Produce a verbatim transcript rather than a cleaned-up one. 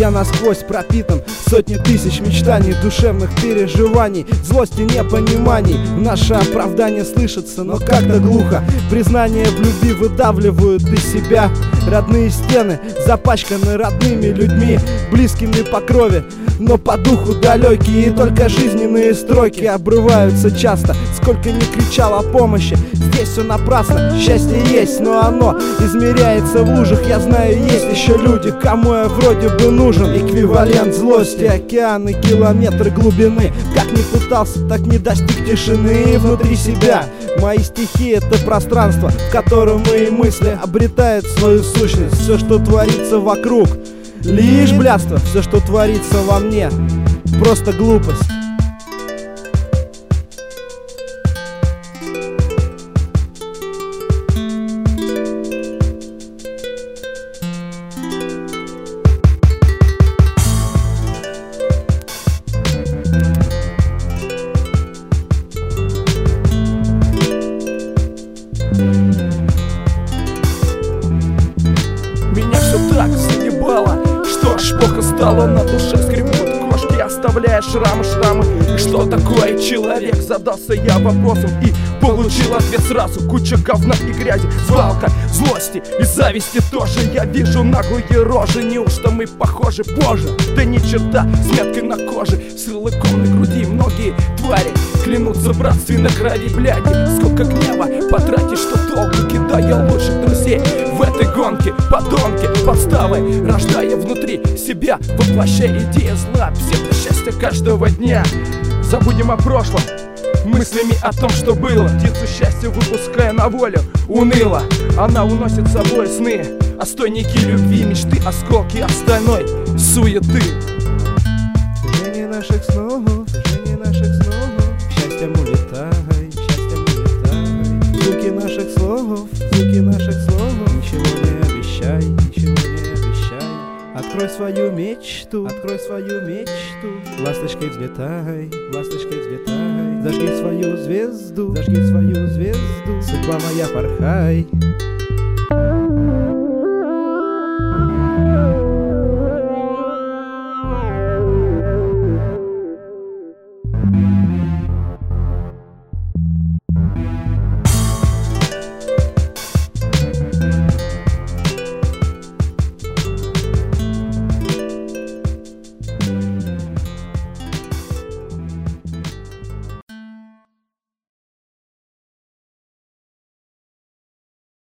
Я насквозь пропитан сотни тысяч мечтаний, душевных переживаний, злости, непониманий. Наше оправдание слышится, но как-то глухо. Признания в любви выдавливают из себя. Родные стены запачканы родными людьми, близкими по крови, но по духу далекие. И только жизненные строки обрываются часто. Сколько ни кричал о помощи, здесь все напрасно. Счастье есть, но оно измеряется в лужах. Я знаю, есть еще люди, кому я вроде бы нужен. Эквивалент злости, океаны, километры глубины. Как ни пытался, так не достиг тишины внутри себя. Мои стихи — это пространство, в котором мои мысли обретают свою сущность. Все, что творится вокруг, лишь блядство. Все, что творится во мне, просто глупость. Меня все так заебало, что аж плохо стало. На душе скребут кошки, оставляя шрамы, шрамы. И что такое человек? Задался я вопросом и получил ответ сразу. Куча говна и грязи, свалка злости и зависти тоже. Я вижу наглые рожи, неужто мы похожи? Боже, да ни черта, с меткой на коже, с ярлыком на груди. Многие твари клянутся в братстве на крови, бляди. Сколько гнева потратишь, что толку, кидая лучших друзей в этой гонке, подонки, подставы, рождая внутри себя, воплощая идеи зла, псевдо-счастья каждого дня. Забудем о прошлом, мыслями о том, что было. Птицу счастья выпуская на волю, уныло она уносит с собой сны, отстойники любви, мечты, осколки остальной суеты. Движение наших снов, движение наших снов, счастьем улетай, счастьем улетай. Звуки наших слов, звуки наших слов, ничего не обещай, ничего не обещай. Открой свою мечту, открой свою мечту. Ласточкой взлетай, ласточкой взлетай. Зажги свою звезду, зажги свою звезду. Судьба моя, порхай.